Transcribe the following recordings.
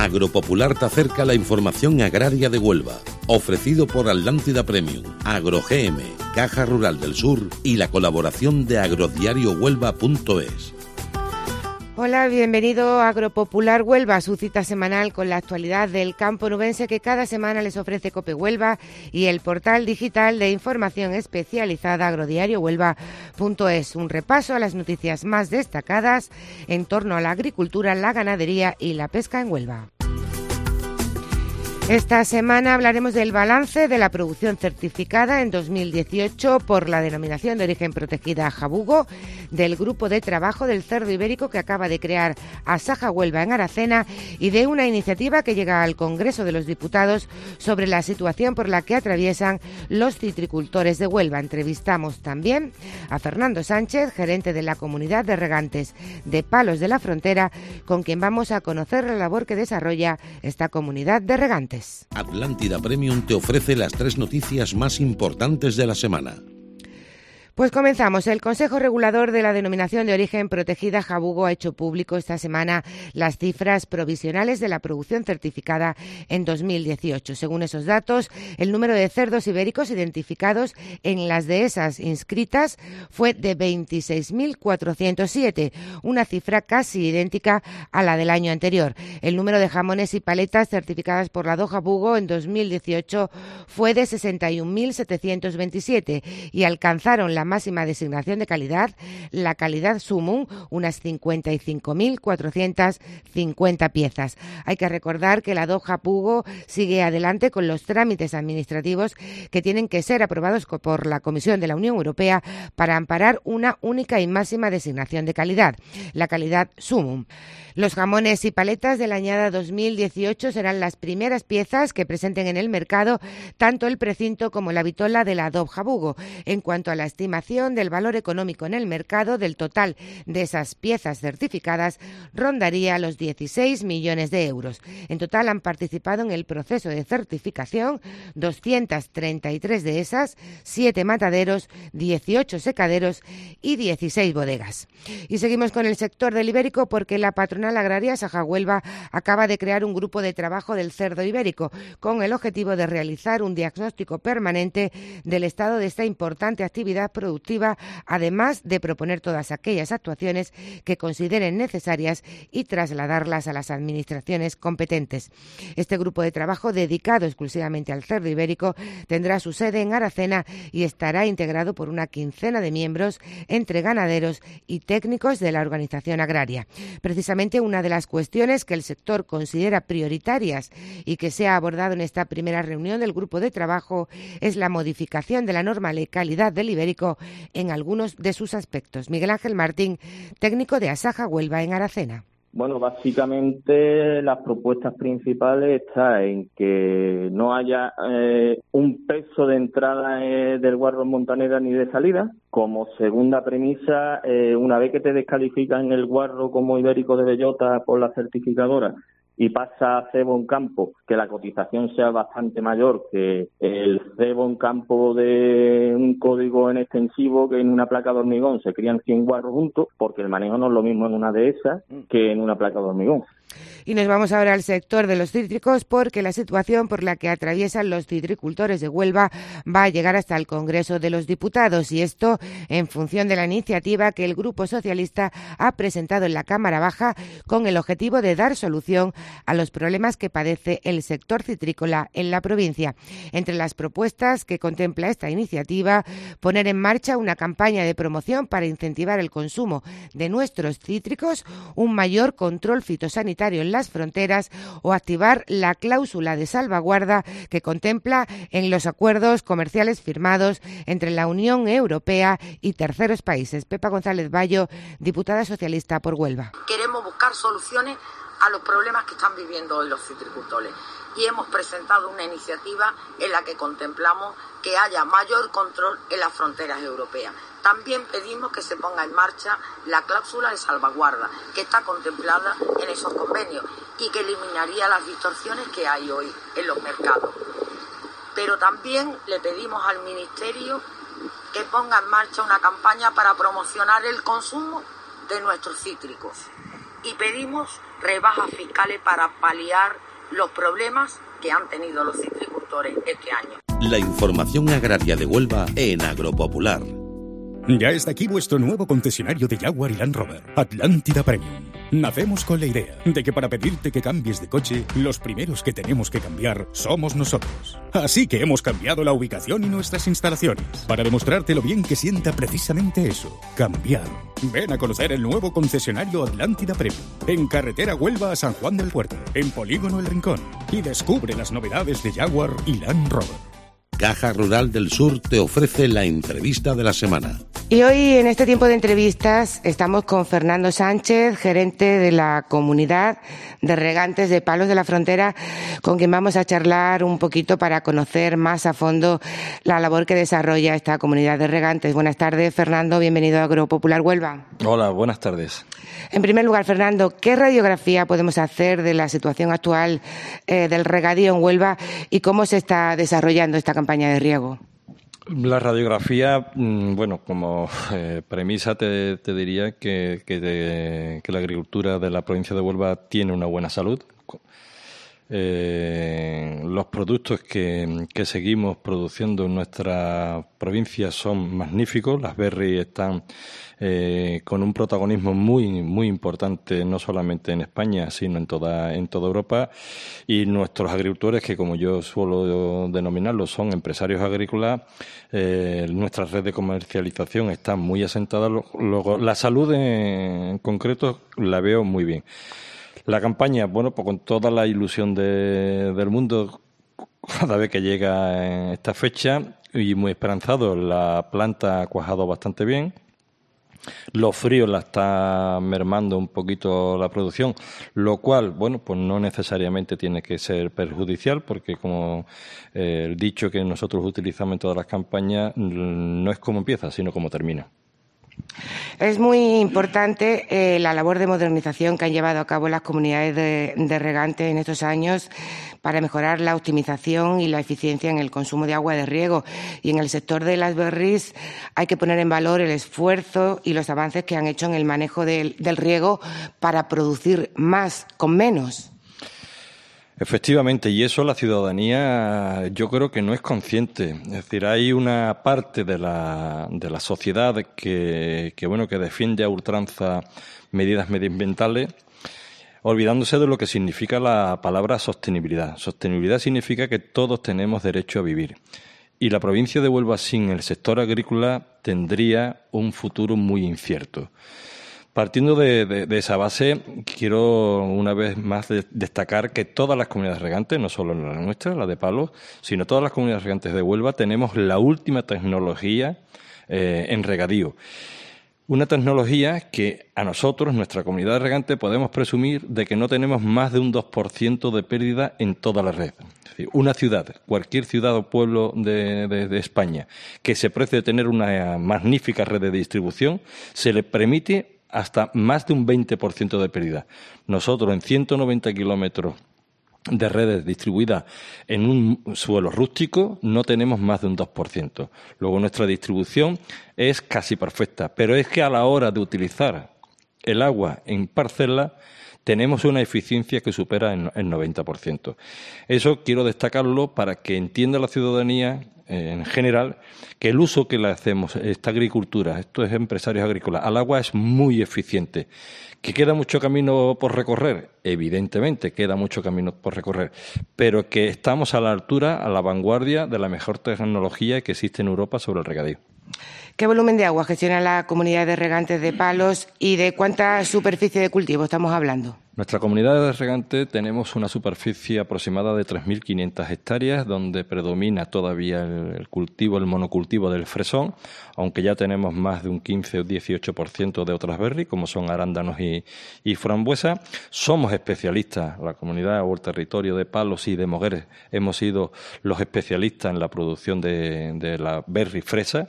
Agropopular te acerca la información agraria de Huelva. Ofrecido por Atlántida Premium, AgroGM, Caja Rural del Sur y la colaboración de agrodiariohuelva.es. Hola, bienvenido a Agropopular Huelva, su cita semanal con la actualidad del campo nubense que cada semana les ofrece COPE Huelva y el portal digital de información especializada agrodiariohuelva.es. Un repaso a las noticias más destacadas en torno a la agricultura, la ganadería y la pesca en Huelva. Esta semana hablaremos del balance de la producción certificada en 2018 por la denominación de origen protegida Jabugo, del grupo de trabajo del cerdo ibérico que acaba de crear Asaja Huelva en Aracena y de una iniciativa que llega al Congreso de los Diputados sobre la situación por la que atraviesan los citricultores de Huelva. Entrevistamos también a Fernando Sánchez, gerente de la Comunidad de Regantes de Palos de la Frontera, con quien vamos a conocer la labor que desarrolla esta comunidad de regantes. Atlántida Premium te ofrece las 3 noticias más importantes de la semana. Pues comenzamos. El Consejo Regulador de la Denominación de Origen Protegida Jabugo ha hecho público esta semana las cifras provisionales de la producción certificada en 2018. Según esos datos, el número de cerdos ibéricos identificados en las dehesas inscritas fue de 26.407, una cifra casi idéntica a la del año anterior. El número de jamones y paletas certificadas por la DO Jabugo en 2018 fue de 61.727 y alcanzaron la máxima designación de calidad, la calidad Sumum, unas 55.450 piezas. Hay que recordar que la DO Jabugo sigue adelante con los trámites administrativos que tienen que ser aprobados por la Comisión de la Unión Europea para amparar una única y máxima designación de calidad, la calidad Sumum. Los jamones y paletas de la añada 2018 serán las primeras piezas que presenten en el mercado tanto el precinto como la vitola de la DO Jabugo. En cuanto a la estimación del valor económico en el mercado del total de esas piezas certificadas, rondaría los 16 millones de euros. En total han participado en el proceso de certificación 233 de esas, 7 mataderos, 18 secaderos y 16 bodegas. Y seguimos con el sector del ibérico porque la patronal agraria Asaja Huelva acaba de crear un grupo de trabajo del cerdo ibérico con el objetivo de realizar un diagnóstico permanente del estado de esta importante actividad productiva, además de proponer todas aquellas actuaciones que consideren necesarias y trasladarlas a las administraciones competentes. Este grupo de trabajo, dedicado exclusivamente al cerdo ibérico, tendrá su sede en Aracena y estará integrado por una quincena de miembros entre ganaderos y técnicos de la organización agraria. Precisamente una de las cuestiones que el sector considera prioritarias y que se ha abordado en esta primera reunión del grupo de trabajo es la modificación de la norma de calidad del ibérico en algunos de sus aspectos. Miguel Ángel Martín, técnico de Asaja Huelva en Aracena. Bueno, básicamente las propuestas principales están en que no haya un peso de entrada del guarro en montanera ni de salida. Como segunda premisa, una vez que te descalifican el guarro como ibérico de bellota por la certificadora y pasa a cebo en campo, que la cotización sea bastante mayor que el cebo en campo de un código en extensivo que en una placa de hormigón se crían 100 guarros juntos, porque el manejo no es lo mismo en una de esas que en una placa de hormigón. Y nos vamos ahora al sector de los cítricos porque la situación por la que atraviesan los citricultores de Huelva va a llegar hasta el Congreso de los Diputados y esto en función de la iniciativa que el Grupo Socialista ha presentado en la Cámara Baja con el objetivo de dar solución a los problemas que padece el sector citrícola en la provincia. Entre las propuestas que contempla esta iniciativa, poner en marcha una campaña de promoción para incentivar el consumo de nuestros cítricos, un mayor control fitosanitario en las fronteras o activar la cláusula de salvaguarda que contempla en los acuerdos comerciales firmados entre la Unión Europea y terceros países. Pepa González Bayo, diputada socialista por Huelva. Queremos buscar soluciones a los problemas que están viviendo hoy los citricultores y hemos presentado una iniciativa en la que contemplamos que haya mayor control en las fronteras europeas. También pedimos que se ponga en marcha la cláusula de salvaguarda que está contemplada en esos convenios y que eliminaría las distorsiones que hay hoy en los mercados. Pero también le pedimos al Ministerio que ponga en marcha una campaña para promocionar el consumo de nuestros cítricos y pedimos rebajas fiscales para paliar los problemas que han tenido los citricultores este año. La información agraria de Huelva en Agropopular. Ya está aquí vuestro nuevo concesionario de Jaguar y Land Rover, Atlántida Premium. Nacemos con la idea de que para pedirte que cambies de coche, los primeros que tenemos que cambiar somos nosotros. Así que hemos cambiado la ubicación y nuestras instalaciones, para demostrarte lo bien que sienta precisamente eso, cambiar. Ven a conocer el nuevo concesionario Atlántida Premium, en carretera Huelva a San Juan del Puerto, en Polígono El Rincón, y descubre las novedades de Jaguar y Land Rover. Caja Rural del Sur te ofrece la entrevista de la semana. Y hoy, en este tiempo de entrevistas, estamos con Fernando Sánchez, gerente de la Comunidad de Regantes de Palos de la Frontera, con quien vamos a charlar un poquito para conocer más a fondo la labor que desarrolla esta comunidad de regantes. Buenas tardes, Fernando, bienvenido a Agropopular Huelva. Hola, buenas tardes. En primer lugar, Fernando, ¿qué radiografía podemos hacer de la situación actual del regadío en Huelva y cómo se está desarrollando esta campaña de riego? La radiografía, bueno, como premisa te diría que la agricultura de la provincia de Huelva tiene una buena salud. Los productos que seguimos produciendo en nuestra provincia son magníficos. Las berries están con un protagonismo muy importante, no solamente en España, sino en toda Europa. Y nuestros agricultores, que como yo suelo denominarlos, son empresarios agrícolas, nuestra red de comercialización está muy asentada. Luego, la salud en concreto la veo muy bien. La campaña, bueno, pues con toda la ilusión del mundo, cada vez que llega esta fecha, y muy esperanzado, la planta ha cuajado bastante bien. Los fríos la está mermando un poquito la producción, lo cual, bueno, pues no necesariamente tiene que ser perjudicial, porque como el dicho que nosotros utilizamos en todas las campañas, no es como empieza, sino como termina. Es muy importante la labor de modernización que han llevado a cabo las comunidades de regantes en estos años para mejorar la optimización y la eficiencia en el consumo de agua de riego. Y en el sector de las berries hay que poner en valor el esfuerzo y los avances que han hecho en el manejo del riego para producir más con menos. Efectivamente, y eso la ciudadanía yo creo que no es consciente. Es decir, hay una parte de la sociedad que defiende a ultranza medidas medioambientales, olvidándose de lo que significa la palabra sostenibilidad. Sostenibilidad significa que todos tenemos derecho a vivir. Y la provincia de Huelva sin el sector agrícola tendría un futuro muy incierto. Partiendo de esa base, quiero una vez más destacar que todas las comunidades regantes, no solo la nuestra, la de Palos, sino todas las comunidades regantes de Huelva, tenemos la última tecnología en regadío. Una tecnología que a nosotros, nuestra comunidad de regantes, podemos presumir de que no tenemos más de un 2% de pérdida en toda la red. Es decir, una ciudad, cualquier ciudad o pueblo de España, que se precie de tener una magnífica red de distribución, se le permite hasta más de un 20% de pérdida. Nosotros, en 190 kilómetros de redes distribuidas en un suelo rústico, no tenemos más de un 2%. Luego, nuestra distribución es casi perfecta, pero es que a la hora de utilizar el agua en parcela tenemos una eficiencia que supera el 90%. Eso quiero destacarlo para que entienda la ciudadanía en general que el uso que le hacemos a esta agricultura, estos empresarios agrícolas, al agua es muy eficiente. ¿Que queda mucho camino por recorrer? Evidentemente queda mucho camino por recorrer, pero que estamos a la altura, a la vanguardia de la mejor tecnología que existe en Europa sobre el regadío. ¿Qué volumen de agua gestiona la comunidad de regantes de Palos y de cuánta superficie de cultivo estamos hablando? Nuestra comunidad de regantes tenemos una superficie aproximada de 3.500 hectáreas, donde predomina todavía el monocultivo del fresón, aunque ya tenemos más de un 15 o 18% de otras berries, como son arándanos y frambuesa. Somos especialistas, la comunidad o el territorio de Palos y de Mogueres, hemos sido los especialistas en la producción de la berry fresa.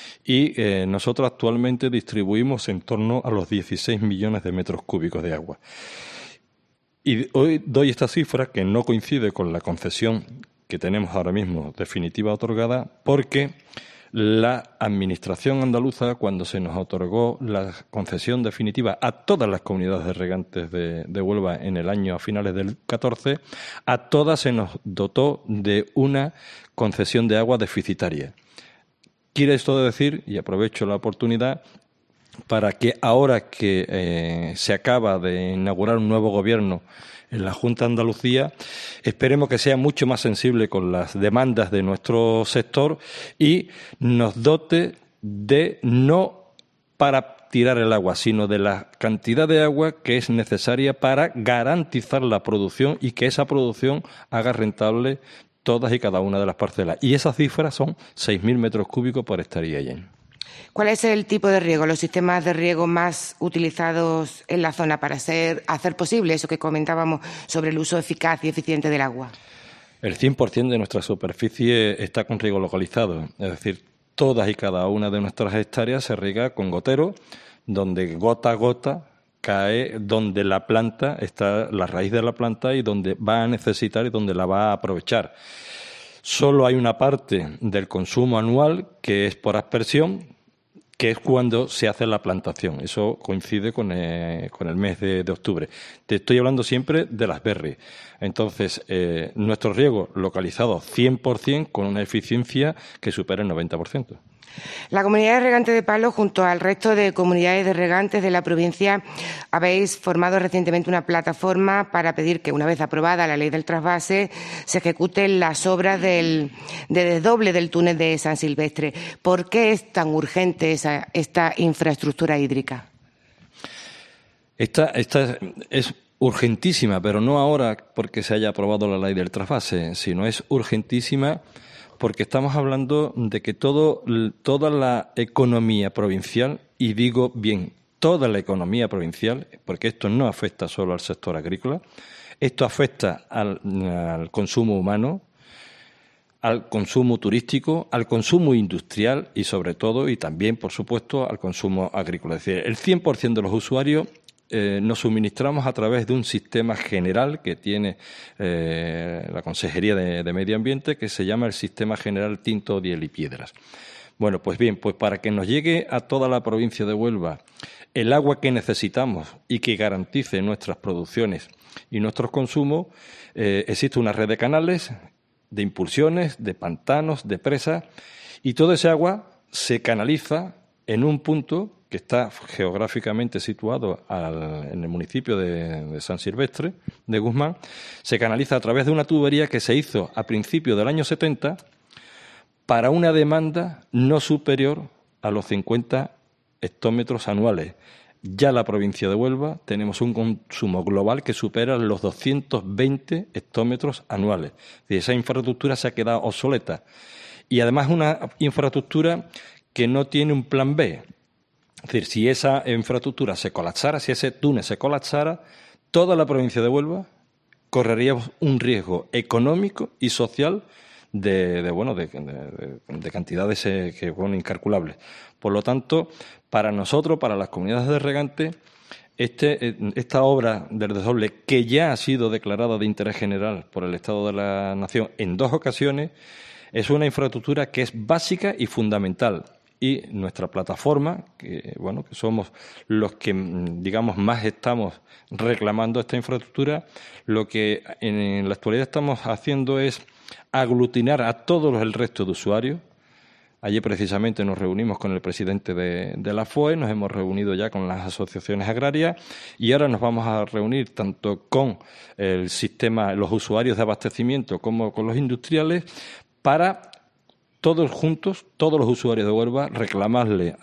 Y nosotros actualmente distribuimos en torno a los 16 millones de metros cúbicos de agua. Y hoy doy esta cifra que no coincide con la concesión que tenemos ahora mismo definitiva otorgada, porque la Administración andaluza, cuando se nos otorgó la concesión definitiva a todas las comunidades de regantes de Huelva en el año a finales del 14, a todas se nos dotó de una concesión de agua deficitaria. Quiere esto decir, y aprovecho la oportunidad, para que ahora que se acaba de inaugurar un nuevo gobierno en la Junta de Andalucía, esperemos que sea mucho más sensible con las demandas de nuestro sector y nos dote de no para tirar el agua, sino de la cantidad de agua que es necesaria para garantizar la producción y que esa producción haga rentable todas y cada una de las parcelas. Y esas cifras son 6.000 metros cúbicos por hectárea y año. ¿Cuál es el tipo de riego, los sistemas de riego más utilizados en la zona para hacer posible eso que comentábamos sobre el uso eficaz y eficiente del agua? El 100% de nuestra superficie está con riego localizado, es decir, todas y cada una de nuestras hectáreas se riega con gotero, donde gota a gota cae donde la planta está, la raíz de la planta, y donde va a necesitar y donde la va a aprovechar. Solo hay una parte del consumo anual que es por aspersión, que es cuando se hace la plantación. Eso coincide con el mes de octubre. Te estoy hablando siempre de las berries. Entonces, nuestro riego localizado 100% con una eficiencia que supera el 90%. La Comunidad de Regantes de Palo, junto al resto de comunidades de regantes de la provincia, habéis formado recientemente una plataforma para pedir que, una vez aprobada la ley del trasvase, se ejecuten las obras de desdoble del túnel de San Silvestre. ¿Por qué es tan urgente esta infraestructura hídrica? Esta es urgentísima, pero no ahora porque se haya aprobado la ley del trasvase, sino es urgentísima porque estamos hablando de que toda la economía provincial, y digo bien, toda la economía provincial, porque esto no afecta solo al sector agrícola, esto afecta al consumo humano, al consumo turístico, al consumo industrial y sobre todo, y también, por supuesto, al consumo agrícola. Es decir, el 100% de los usuarios nos suministramos a través de un sistema general que tiene la Consejería de Medio Ambiente, que se llama el Sistema General Tinto, Diel y Piedras. Bueno, pues bien, pues para que nos llegue a toda la provincia de Huelva el agua que necesitamos y que garantice nuestras producciones y nuestros consumos, existe una red de canales, de impulsiones, de pantanos, de presas, y todo ese agua se canaliza en un punto que está geográficamente situado en el municipio de San Silvestre de Guzmán, se canaliza a través de una tubería que se hizo a principios del año 70 para una demanda no superior a los 50 hectómetros anuales. Ya la provincia de Huelva tenemos un consumo global que supera los 220 hectómetros anuales. Esa infraestructura se ha quedado obsoleta. Y además una infraestructura que no tiene un plan B. Es decir, si esa infraestructura se colapsara, si ese túnel se colapsara, toda la provincia de Huelva correría un riesgo económico y social de cantidades incalculables. Por lo tanto, para nosotros, para las comunidades de regantes, esta obra del desdoble, que ya ha sido declarada de interés general por el Estado de la Nación en 2 ocasiones, es una infraestructura que es básica y fundamental. Y nuestra plataforma, que somos los que, digamos, más estamos reclamando esta infraestructura, lo que en la actualidad estamos haciendo es aglutinar a todos el resto de usuarios. Ayer precisamente nos reunimos con el presidente de la FOE, nos hemos reunido ya con las asociaciones agrarias y ahora nos vamos a reunir tanto con el sistema, los usuarios de abastecimiento como con los industriales para todos juntos, todos los usuarios de Huelva, reclamarle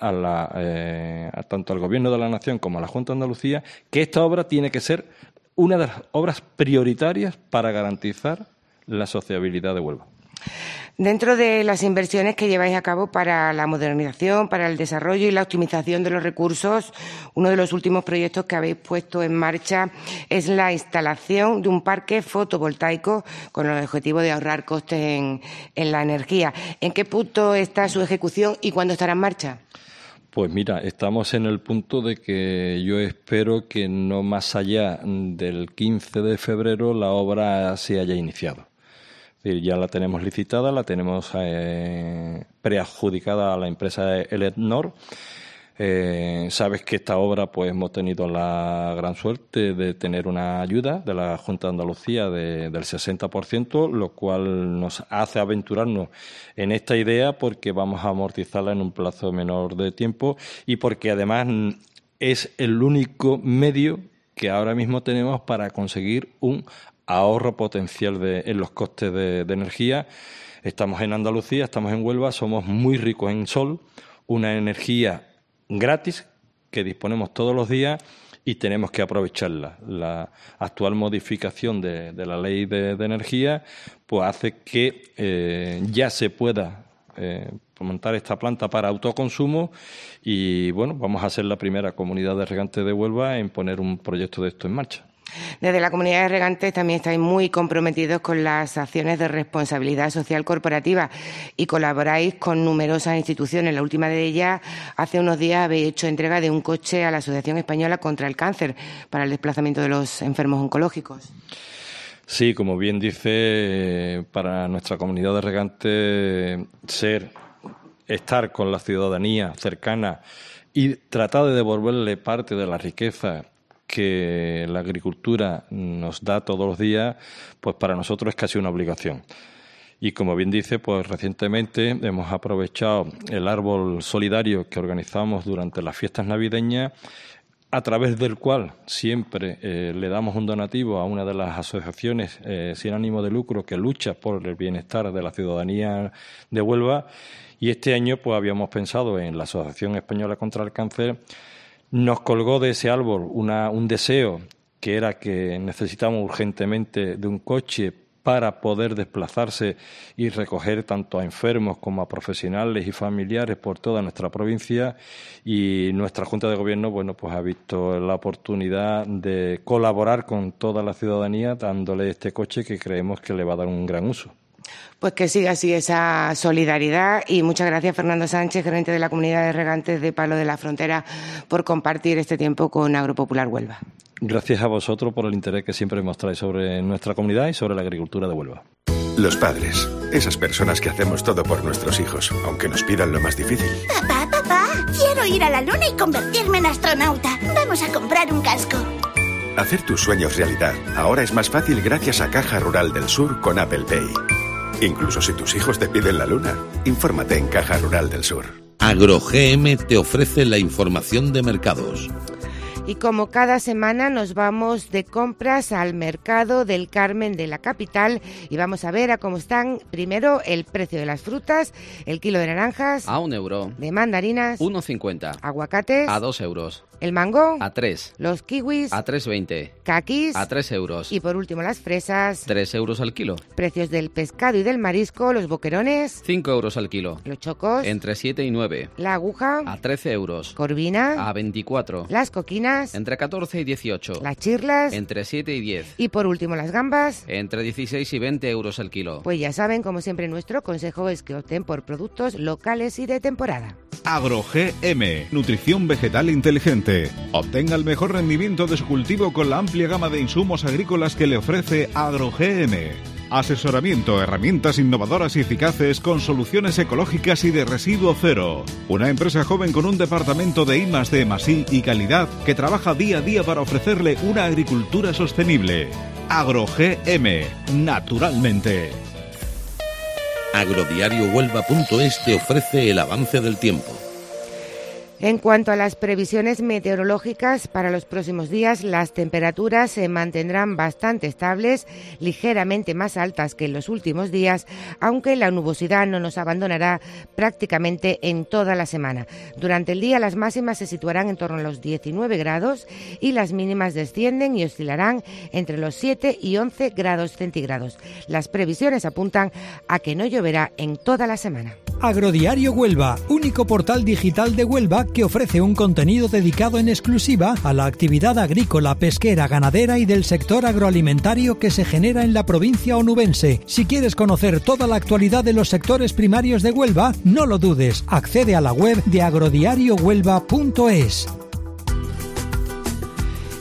tanto al Gobierno de la Nación como a la Junta de Andalucía que esta obra tiene que ser una de las obras prioritarias para garantizar la sociabilidad de Huelva. Dentro de las inversiones que lleváis a cabo para la modernización, para el desarrollo y la optimización de los recursos, uno de los últimos proyectos que habéis puesto en marcha es la instalación de un parque fotovoltaico con el objetivo de ahorrar costes en la energía. ¿En qué punto está su ejecución y cuándo estará en marcha? Pues mira, estamos en el punto de que yo espero que no más allá del 15 de febrero la obra se haya iniciado. Es decir, ya la tenemos licitada, la tenemos preadjudicada a la empresa Elecnor. Sabes que esta obra pues hemos tenido la gran suerte de tener una ayuda de la Junta de Andalucía del 60%, lo cual nos hace aventurarnos en esta idea porque vamos a amortizarla en un plazo menor de tiempo y porque además es el único medio que ahora mismo tenemos para conseguir un ahorro potencial en los costes de energía. Estamos en Andalucía, estamos en Huelva, somos muy ricos en sol, una energía gratis que disponemos todos los días y tenemos que aprovecharla. La actual modificación de la ley de energía pues hace que ya se pueda montar esta planta para autoconsumo y bueno, vamos a ser la primera comunidad de regantes de Huelva en poner un proyecto de esto en marcha. Desde la comunidad de regantes también estáis muy comprometidos con las acciones de responsabilidad social corporativa y colaboráis con numerosas instituciones. La última de ellas, hace unos días habéis hecho entrega de un coche a la Asociación Española contra el Cáncer para el desplazamiento de los enfermos oncológicos. Sí, como bien dice, para nuestra comunidad de regantes estar con la ciudadanía cercana y tratar de devolverle parte de la riqueza que la agricultura nos da todos los días, pues para nosotros es casi una obligación. Y como bien dice, pues recientemente hemos aprovechado el árbol solidario que organizamos durante las fiestas navideñas, a través del cual siempre le damos un donativo a una de las asociaciones sin ánimo de lucro que lucha por el bienestar de la ciudadanía de Huelva. Y este año pues habíamos pensado en la Asociación Española contra el Cáncer. Nos colgó de ese árbol un deseo que era que necesitábamos urgentemente de un coche para poder desplazarse y recoger tanto a enfermos como a profesionales y familiares por toda nuestra provincia, y nuestra Junta de Gobierno pues ha visto la oportunidad de colaborar con toda la ciudadanía dándole este coche que creemos que le va a dar un gran uso. Pues que siga así esa solidaridad y muchas gracias, Fernando Sánchez, gerente de la Comunidad de Regantes de Palo de la Frontera, por compartir este tiempo con Agropopular Huelva. Gracias a vosotros por el interés que siempre mostráis sobre nuestra comunidad y sobre la agricultura de Huelva. Los padres, esas personas que hacemos todo por nuestros hijos, aunque nos pidan lo más difícil. Papá, quiero ir a la luna y convertirme en astronauta. Vamos a comprar un casco. Hacer tus sueños realidad ahora es más fácil gracias a Caja Rural del Sur con Apple Pay. Incluso si tus hijos te piden la luna, infórmate en Caja Rural del Sur. AgroGM te ofrece la información de mercados. Y como cada semana nos vamos de compras al mercado del Carmen de la capital y vamos a ver a cómo están primero el precio de las frutas, el kilo de naranjas a €1, de mandarinas 1,50, aguacates a €2, el mango a 3, los kiwis a 3,20, caquis a €3 y por último las fresas, €3 al kilo. Precios del pescado y del marisco, los boquerones, €5 al kilo, los chocos entre 7 y 9, la aguja a €13, corvina a 24, las coquinas entre 14 y 18, las chirlas entre 7 y 10 y por último las gambas entre 16 y €20 al kilo. Pues ya saben, como siempre, nuestro consejo es que opten por productos locales y de temporada. AgroGM, nutrición vegetal inteligente. Obtenga el mejor rendimiento de su cultivo con la amplia gama de insumos agrícolas que le ofrece AgroGM. Asesoramiento, herramientas innovadoras y eficaces con soluciones ecológicas y de residuo cero. Una empresa joven con un departamento de I+D+I y calidad que trabaja día a día para ofrecerle una agricultura sostenible. AgroGM, naturalmente. Agrodiariohuelva.es te ofrece el avance del tiempo. En cuanto a las previsiones meteorológicas para los próximos días, las temperaturas se mantendrán bastante estables, ligeramente más altas que en los últimos días, aunque la nubosidad no nos abandonará prácticamente en toda la semana. Durante el día las máximas se situarán en torno a los 19 grados y las mínimas descienden y oscilarán entre los 7 y 11 grados centígrados. Las previsiones apuntan a que no lloverá en toda la semana. Agrodiario Huelva, único portal digital de Huelva que ofrece un contenido dedicado en exclusiva a la actividad agrícola, pesquera, ganadera y del sector agroalimentario que se genera en la provincia onubense. Si quieres conocer toda la actualidad de los sectores primarios de Huelva, no lo dudes, accede a la web de agrodiariohuelva.es.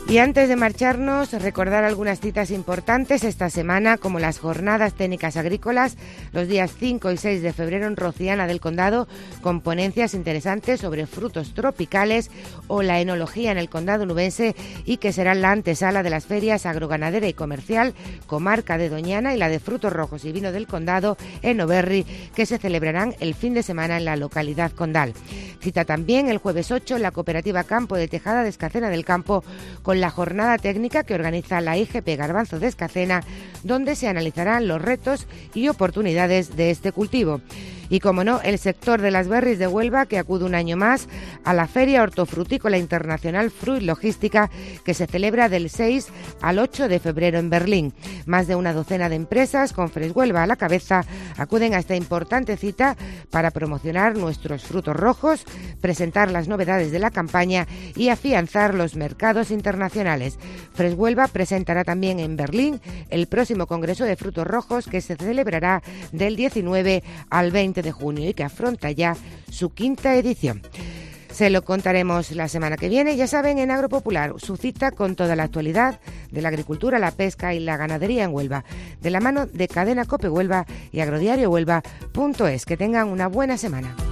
Y antes de marcharnos, recordar algunas citas importantes esta semana, como las Jornadas Técnicas Agrícolas, los días 5 y 6 de febrero en Rociana del Condado, con ponencias interesantes sobre frutos tropicales, o la enología en el Condado Nubense, y que será la antesala de las ferias agroganadera y comercial, comarca de Doñana, y la de frutos rojos y vino del Condado en Oberri, que se celebrarán el fin de semana en la localidad condal. Cita también el jueves 8 la cooperativa Campo de Tejada de Escacena del Campo, con la jornada técnica que organiza la IGP Garbanzo de Escacena, donde se analizarán los retos y oportunidades de este cultivo. Y, como no, el sector de las berries de Huelva, que acude un año más a la Feria Hortofrutícola Internacional Fruit Logística, que se celebra del 6 al 8 de febrero en Berlín. Más de una docena de empresas, con Fresh Huelva a la cabeza, acuden a esta importante cita para promocionar nuestros frutos rojos, presentar las novedades de la campaña y afianzar los mercados internacionales. Fresh Huelva presentará también en Berlín el próximo Congreso de Frutos Rojos, que se celebrará del 19 al 20 de junio y que afronta ya su 5ª edición. Se lo contaremos la semana que viene. Ya saben, en Agropopular, su cita con toda la actualidad de la agricultura, la pesca y la ganadería en Huelva, de la mano de Cadena COPE Huelva y agrodiariohuelva.es. Que tengan una buena semana.